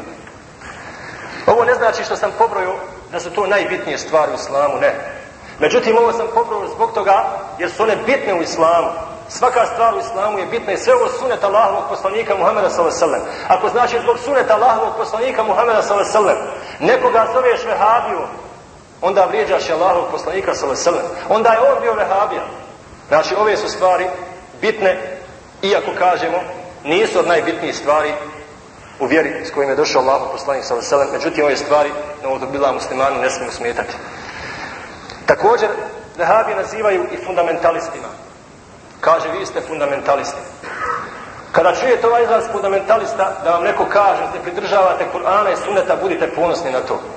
Ovo ne znači što sam pobrojio da su to najbitnije stvari u islamu, ne. Međutim, ovo sam pobrojio zbog toga jer su one bitne u islamu. Svaka stvar u islamu je bitna i sve ovo sunet Allahovog poslanika Muhameda sallallahu alejhi ve sellem. Ako znači zbog suneta Allahovog poslanika Muhameda sallallahu alejhi ve sellem nekoga zoveš vehabijom, onda vrijeđaš Allahovog poslanika sallallahu alejhi ve sellem. Onda je on bio vehabija. Znači ove su stvari bitne, iako kažemo nisu od najbitnijih stvari u vjeri s kojim je došao Allahov poslanik sallallahu alejhi ve sellem. Međutim, ove stvari na bila muslimanu ne smiju smetati. Također vehabije nazivaju i fundamentalistima. Kaže, vi ste fundamentalisti. Kada čujete ovaj izraz fundamentalista, da vam neko kaže da pridržavate Kur'ana i Sunneta, budite ponosni na to.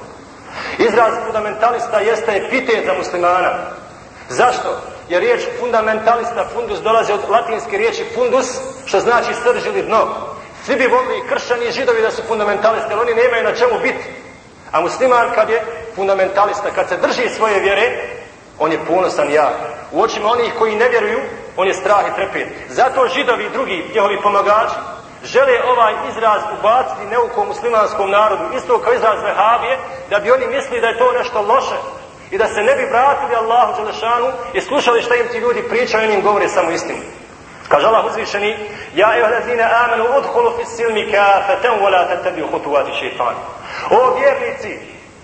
Izraz fundamentalista jeste epitet za muslimana. Zašto? Jer riječ fundamentalista, fundus, dolazi od latinske riječi fundus, što znači srž ili dno. Svi bi volili i kršćani i židovi da su fundamentalisti, ali oni nemaju na čemu biti. A musliman kad je fundamentalista, kad se drži svoje vjere, on je ponosan jak. U očima onih koji ne vjeruju, on je strah i trepet. Zato židovi i drugi njihovi pomagači žele ovaj izraz ubaciti neukom muslimanskom narodu, isto kao izraz vehabije, da bi oni mislili da je to nešto loše i da se ne bi vratili Allahu dželešanu i slušali šta im ti ljudi pričaju i oni im govore samo istinu. Kaže Allah uzvišeni: Ja ejuhellazina amanu udkhulu fis silmi kafatan wa la tattabi'u khutuwati shaytan. O vjernici,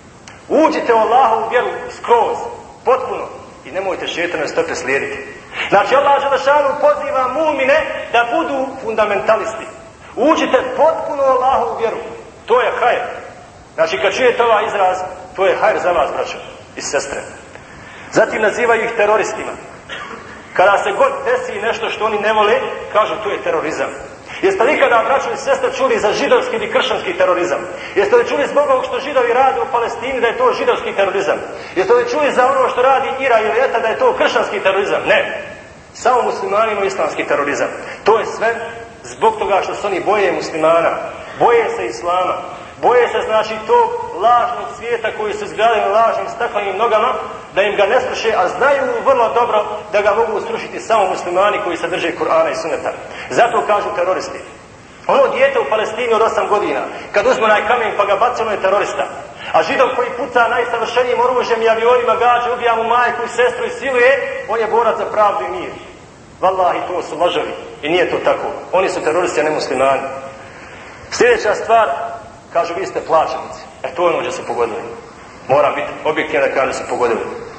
uđite u Allahovu vjeru skroz, potpuno, i nemojte šejtanove stope slijediti. Znači Allah dželešanu poziva mu'mine da budu fundamentalisti. Uđite potpuno u Allahovu vjeru. To je hajr. Znači kad čujete ovaj izraz, to je hajr za vas, braćo i sestre. Zatim nazivaju ih teroristima. Kada se god desi nešto što oni ne vole, kažu to je terorizam. Jeste li ikada, braćo i sestre, čuli za židovski ili kršćanski terorizam? Jeste li čuli zbog ovog što židovi rade u Palestini da je to židovski terorizam? Jeste li čuli za ono što radi Ira ili ETA da je to kršćanski terorizam? Ne. Samo muslimani imaju islamski terorizam. To je sve zbog toga što se oni boje muslimana. Boje se islama. Boje se znači tog lažnog svijeta koji su izgradili lažnim staklenim nogama, da im ga ne sruše, a znaju vrlo dobro da ga mogu srušiti samo muslimani koji se drže Kur'ana i Sunneta. Zato kažu teroristi. Ono dijete u Palestini od 8 godina, kad uzme onaj kamen pa ga baci, ono je terorista. A židov koji puca najsavršenijim oružjem i avionima, gađa, ubija mu majku i sestru i siluje, on je borac za pravdu i mir. Vallahi, to su lažovi. I nije to tako. Oni su teroristi, a ne muslimani. Sljedeća stvar, kažu, vi ste plaćenici. To je ono gdje su pogodili. Moram biti objektivno da kažu da su pogodili.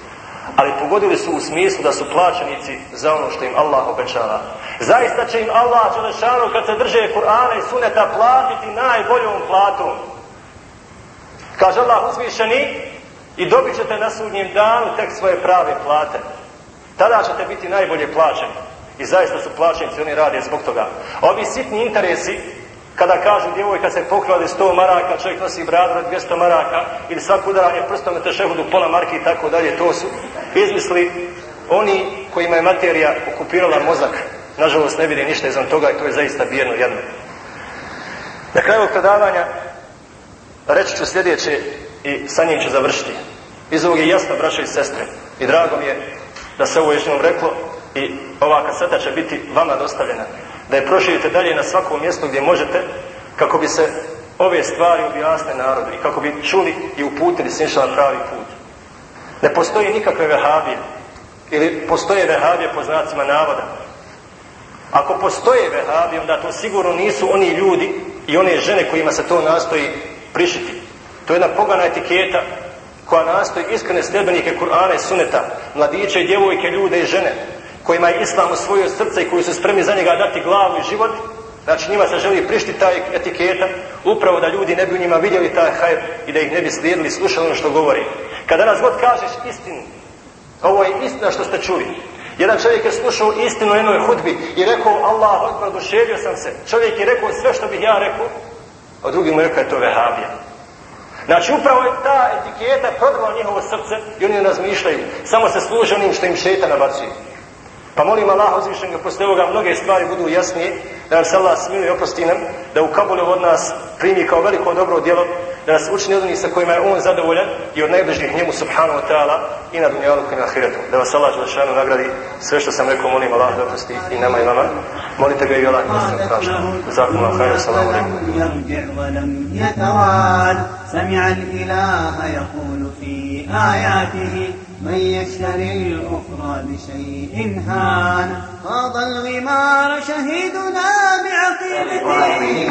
Ali pogodili su u smislu da su plaćenici za ono što im Allah obećava. Zaista će im Allah dželešanu kad se drže Kur'ana i Sunneta platiti najboljom platom. Kaže Allah uzvišeni: i dobit ćete na sudnjem danu tek svoje prave plate. Tada ćete biti najbolje plaćeni. I zaista su plaćenici, oni rade zbog toga. Ovi sitni interesi, kada kažu djevojka se pokrade 100 maraka, čovjek nosi bradu od 200 maraka, ili svako udaranje prstom na tešehudu pola marke i tako dalje, to su izmisli oni kojima je materija okupirala mozak. Nažalost ne vide ništa izvan toga i to je zaista bijedno jedno. Na kraju ovog predavanja reći ću sljedeće i sa njim ću završiti. Iz ovog je jasno, braćo i sestre, i drago mi je da se ovo još jednom reklo i ova kaseta će biti vama dostavljena, da je proširite dalje na svakom mjestu gdje možete, kako bi se ove stvari objasne narodu i kako bi čuli i uputili se inšallah pravi put. Ne postoji nikakve vehabije, ili postoje vehabije po znacima navoda. Ako postoje vehabije, onda to sigurno nisu oni ljudi i one žene kojima se to nastoji prišiti. To je jedna pogana etiketa koja nastoji iskrene sljedbenike Kur'ana i Sunneta, mladiće i djevojke, ljude i žene, kojima je Islam osvojio srce i koji su spremni za njega dati glavu i život. Znači njima se želi prištiti ta etiketa, upravo da ljudi ne bi u njima vidjeli taj hajr i da ih ne bi slijedili, slušali ono što govori. Kada nas god kažeš istinu, ovo je istina što ste čuli. Jedan čovjek je slušao istinu u jednoj hudbi i rekao: Allah akbar, oduševio sam se. Čovjek je rekao sve što bih ja rekao, a drugi mu rekao: je to vehabija. Znači upravo je ta etiketa prodala njihovo srce i oni ne razmišljaju, samo se služe onim što im šejtan nabacuje. Pa molim Allah uzvišenog da posle ovoga mnoge stvari budu jasnije, da nam se Allah smiluje i oprosti nam, da u Kabulu od nas primi kao veliko dobro djelo, da nas učini od onih sa kojima je on zadovoljan i od najbližnjih njemu subhanahu wa ta'ala i na dunjaluku i na ahiretu. Da vas Allah dželešanu nagradi. Sve što sam rekao molim Allah da oprosti i nama i vama. Molite ga i Allah da se prašta. Zakum Allah khairu, salamu alaikum. سمع الإله يقول في آياته من يشتري الأخرى بشيء هان خاض الغمار شهيدنا بعقيدته.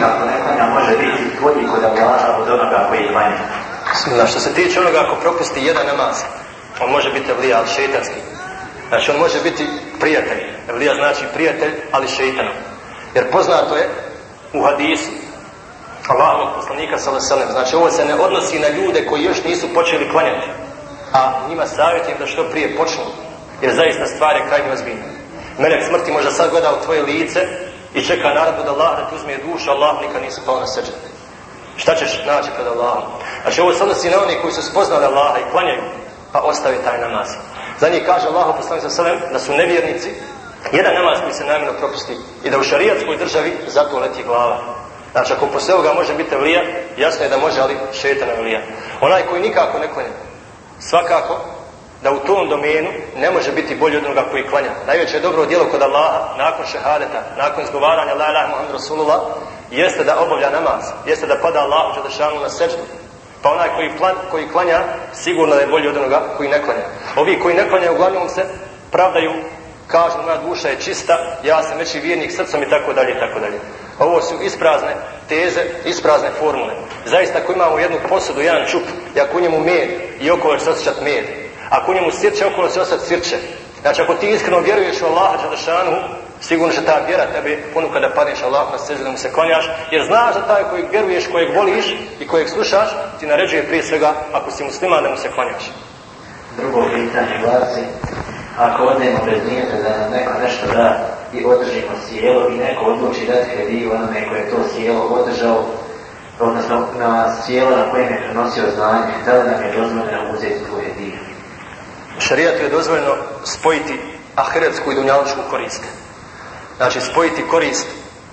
Što se tiče onoga ako propusti jedan namaz, on može biti evlija, ali šeitanski. Znači on može biti prijatelj. Evlija znači prijatelj, ali šeitanom. Jer poznato je u hadisu Allahovog poslanika sallallahu alejhi ve sellem, znači ovo se ne odnosi na ljude koji još nisu počeli klanjati, a njima savjetujem da što prije počnu, jer zaista stvar je krajnje ozbiljna. Melek smrti možda sad gleda u tvoje lice i čeka naredbu da Allah da ti uzme dušu, Allah nikad nisi pao na seđdu. Šta ćeš naći pred Allahom? Znači ovo se odnosi na oni koji su spoznali Allaha i klanjaju, pa ostave taj namaz. Za njih kaže Allahov poslanik sallallahu alejhi ve sellem da su nevjernici jedan namaz koji se namjerno propusti i da u šarijatskoj državi zato leti glava. Znači ako posle ovoga može biti evlija, jasno je da može, ali šeitan evlija. Onaj koji nikako ne klanja, svakako da u tom domenu ne može biti bolji od onoga koji klanja. Najveće dobro djelo kod Allaha nakon šehadeta, nakon izgovaranja la ilaha Muhammed Rasulullah, jeste da obavlja namaz, jeste da pada Allahu dželešanu na seđdu. Pa onaj koji klanja sigurno da je bolji od onoga koji ne klanja. Ovi koji ne klanjaju uglavnom se pravdaju, kažu moja duša je čista, ja sam veći vjernik srcom i tako dalje i tako dalje. Ovo su isprazne teze, isprazne formule. Zaista ako imamo jednu posudu, jedan čup, i ako u njemu med i okolo će se osjećati med, ako u njemu sirće, okolo će se osjećati sirće. Znači ako ti iskreno vjeruješ u Allaha dželešanu, sigurno će ta vjera tebe ponuka da padneš Allahu na seđdu da mu se klanjaš, jer znaš da taj kojeg vjeruješ, kojeg voliš i kojeg slušaš, ti naređuje prije svega ako si musliman da mu se klanjaš. Drugo pitanje glasi, ako odemo bez nijeta da nam neko nešto da i održimo sjelo i neko odluči dati hediju onome koje je to sjelo održao, odnosno na sjelo na kojem je prenosio znanje, da li nam je dozvoljeno uzeti tu hediju? Šarijatu je dozvoljeno spojiti ahiretsku i dunjalučku korist. Znači spojiti korist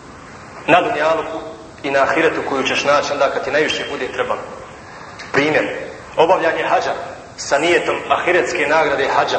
na dunjaluku i na ahiretu koju ćeš naći onda kad ti najviše bude trebalo. Primjer, obavljanje hadža sa nijetom ahiretske nagrade hadža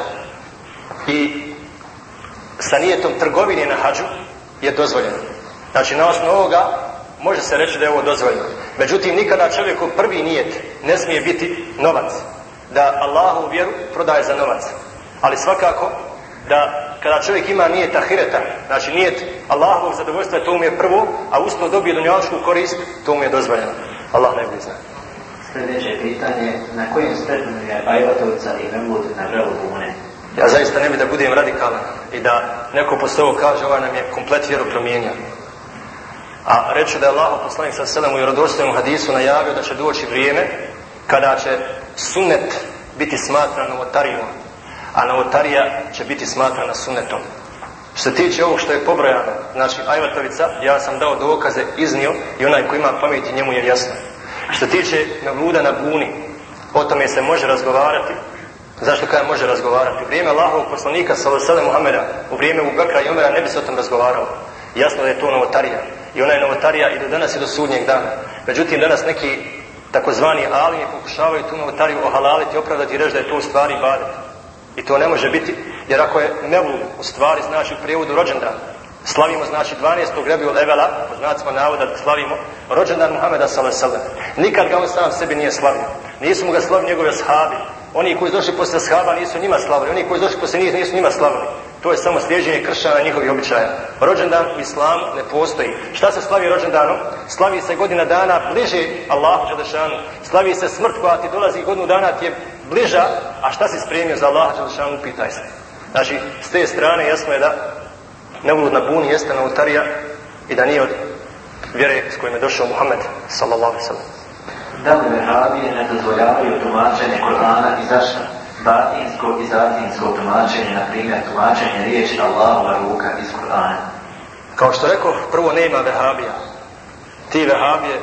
i sa nijetom trgovine na hadžu je dozvoljeno. Znači na osnovu ovoga može se reći da je ovo dozvoljeno. Međutim, nikada čovjeku prvi nijet ne smije biti novac. Da Allahu vjeru prodaje za novac. Ali svakako da kada čovjek ima nijet ahireta, znači nijet Allahovog zadovoljstva, to mu je prvo, a uz to dobije dunjalučku korist, to mu je dozvoljeno. Allah najbolje zna. Sljedeće pitanje, na kojem stepenu je Ajvatovica i Memlud na vrelu Bune? Ja zaista ne bi da budem radikalan i da neko posle ovo kaže ovaj nam je komplet vjeru promijenio. A reću da je Allah poslanik sallallahu alejhi ve sellem u vjerodostojnom hadisu najavio da će doći vrijeme kada će sunnet biti smatran novotarijom, a novotarija će biti smatrana sunnetom. Što se tiče ovog što je pobrojano, znači Ajvatovica, ja sam dao dokaze, iznio i onaj koji ima pameti njemu je jasno. Što se tiče Mevluda na Buni, o tome se može razgovarati. Zašto kada može razgovarati? U vrijeme Allahovog poslanika sallallahu alejhi ve sellem Muhameda, u vrijeme Abu Bekra i Omera ne bi se o tom razgovaralo. Jasno da je to novotarija. I ona je novotarija i do danas i do sudnjeg dana. Međutim, danas neki takozvani alimi pokušavaju tu novotariju ohalaliti, opravdati i reći da je to u stvari ibadet. I to ne može biti, jer ako je Mevlud u stvari znači u prijevodu rođendan, slavimo znači 12. Rebiul Evela, po znacima navoda da slavimo rođendan Muhameda sallallahu alejhi ve sellem. Nikad ga on sam sebi nije slavio. Nisu mu ga slavili njegove ashabi. Oni koji su došli posle ashaba nisu njima slavili, oni koji su došli posle njih nisu njima slavili. To je samo slijeđenje kršćana njihovih običaja. Rođendan u islamu ne postoji. Šta se slavi rođendanom? Slavi se godina dana bliže Allahu dželešanu. Slavi se smrt koja ti dolazi godinu dana ti je bliža, a šta si spremio za Allaha dželešanu, pitaj se. Znači, s te strane jasno je da Mevlud na Buni jeste novotarija i da nije od vjere s kojim je došao Muhammed sallallahu alejhi ve sellem. Da li vehabije ne dozvoljavaju tumačenje Kur'ana i zašto? Batinsko i zatinsko tumačenje, na primjer tumačenje riječi Allahova ruka iz Kur'ana. Kao što rekao, prvo nema vehabija. Ti vehabije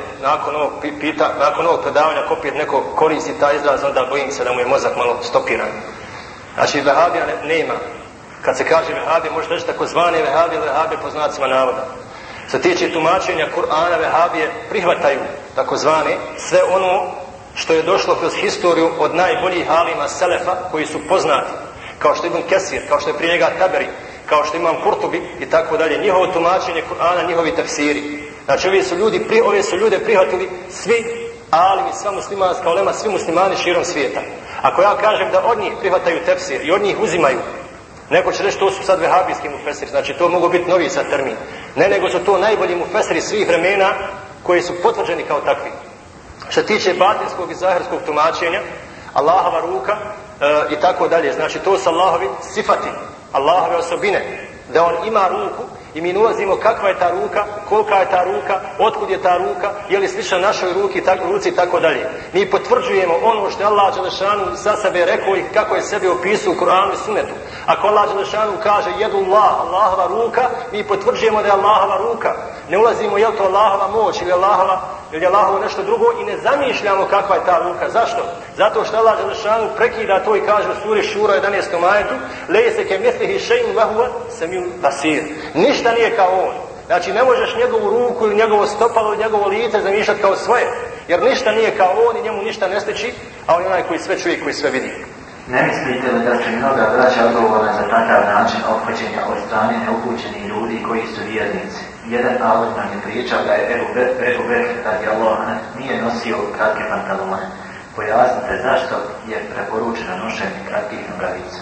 nakon ovog predavanja ko opet neko koristi taj izraz, onda bojim se da mu je mozak malo stopiran. Znači vehabija nema. Kad se kaže vehabije, može reći takozvane vehabije, vehabije po znacima navoda. Što se tiče tumačenja Kur'ana, vehabije prihvataju takozvane sve ono što je došlo kroz historiju od najboljih alima selefa koji su poznati, kao što je Ibn Kesir, kao što je prije njega Taberi, kao što imam Kurtubi i tako dalje. Njihovo tumačenje Kur'ana, njihovi tafsiri. Znači ove su ljude prihvatili svi alimi, sva muslimanska ulema, svi muslimani širom svijeta. Ako ja kažem da od njih prihvataju tefsir i od njih uzimaju, neko će reći to su sad vehabijski mufesiri, znači to mogu biti novi sad termin. Ne, nego su to najbolji mufesiri svih vremena koji su potvrđeni kao takvi. Što tiče batinskog i zahirskog tumačenja, Allahova ruka i tako dalje, znači to su Allahovi sifati, Allahove osobine, da on ima ruku i mi ulazimo kakva je ta ruka, kolika je ta ruka, otkud je ta ruka, je li slična našoj ruci i tako dalje. Mi potvrđujemo ono što je Allah dželešanu za sebe rekao i kako je sebe opisao u Kur'anu i Sunnetu. Ako Allah dželešanu kaže jedullah, Allahova ruka, mi potvrđujemo da je Allahova ruka. Ne ulazimo je li to Allahova moć ili je Allahovo nešto drugo i ne zamišljamo kakva je ta ruka. Zašto? Zato što Allah dželešanu prekida to i kaže u suri Šura 11. ajetu lejse ke mislihi šejun wa huwa samiul basir. Ništa nije kao on. Znači ne možeš njegovu ruku ili njegovo stopalo ili njegovo lice zamišljati kao svoje. Jer ništa nije kao on i njemu ništa ne sliči, a on je onaj koji sve čuje i koji sve vidi. Ne mislite li da su mnoga braća odgovorna za takav način ophođenja od strane neupućenih ljudi koji su vjernici? Jedan alim nam je pričao da je Ebu Bekr radijallahu anhu nije nosio kratke pantalone. Pojasnite zašto je preporučeno nošenje kratkih nogavica.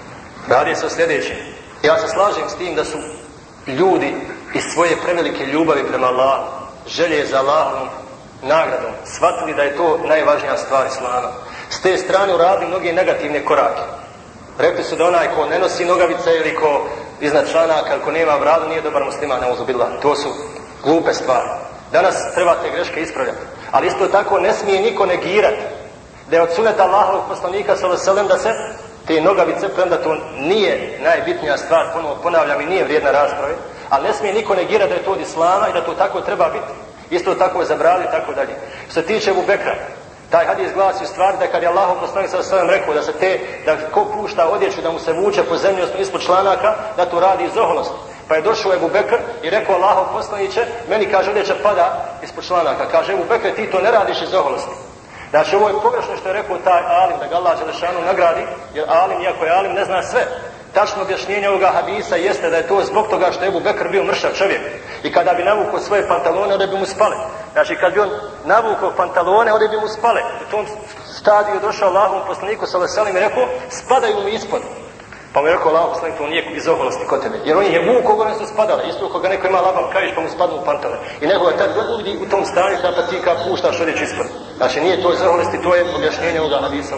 Radi se o sljedećem. Ja se slažem s tim da su ljudi iz svoje prevelike ljubavi prema Allahu, želje za Allahovom nagradom, shvatili da je to najvažnija stvar islama. S te strane uradili mnoge negativne korake. Rekli su da onaj ko ne nosi nogavice ili ko iznad članaka ili ko nema bradu nije dobar musliman, neuzubillah. To su glupe stvari. Danas treba te greške ispravljati. Ali isto tako ne smije niko negirati da je od suneta Allahovog poslanika sallallahu alejhi ve sellem da se te nogavice, premda to nije najbitnija stvar, ponovo ponavljam i nije vrijedna rasprave, ali ne smije niko negirati da je to od islama i da to tako treba biti. Isto tako je zabranili i tako dalje. Što se tiče Ebu Bekra, taj hadis glasi u stvari da kad je Allahov poslanik sallallahu alejhi ve sellem rekao da se da ko pušta odjeću da mu se vuče po zemlji ispod članaka, da to radi iz oholosti. Pa je došao Ebu Bekr i rekao Allahov poslaniče, meni kaže odjeća pada ispod članaka. Kaže Ebu Bekr, ti to ne radiš iz oholosti. Znači ovo je pogrešno što je rekao taj alim, da ga Allah dželešanu nagradi, jer alim, iako je alim, ne zna sve. Tačno objašnjenje ovoga hadisa jeste da je to zbog toga što je Ebu Bekr bio mršav čovjek. I kada bi navukao svoje pantalone, onda bi mu spale. Znači kad bi on navukao pantalone, onda bi mu spale. U tom stadiju došao Allahovom poslaniku sallallahu alejhi ve sellem i rekao, spadaju mi ispod. Pa mu je rekao Allahov poslanik, to nije iz oholosti kod tebe. Jer on je vukao, gore su spadale. Isto koga neko ima labav kajiš pa mu spadnu u pantale. I nego je tad ljudi u tom stanju kada ti kao puštaš odjeću ispod. Znači nije to iz oholosti, to je objašnjenje ovoga hadisa.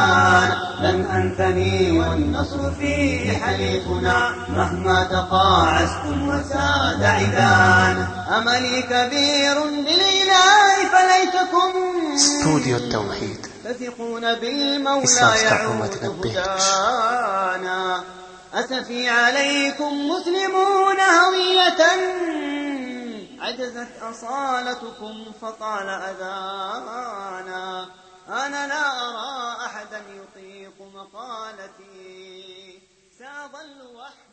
لن أنثني والنصر فيه حليفنا مهما تقاعستم وساد عدانا أملي كبير بالإله فليتكم استوديو التوحيد تثقون بالمولى يعود هدانا أسفي عليكم مسلمون هوية عجزت أصالتكم فطال أذانا أنا لا أرى أحدا يطيق مقالتي سأظل وحدي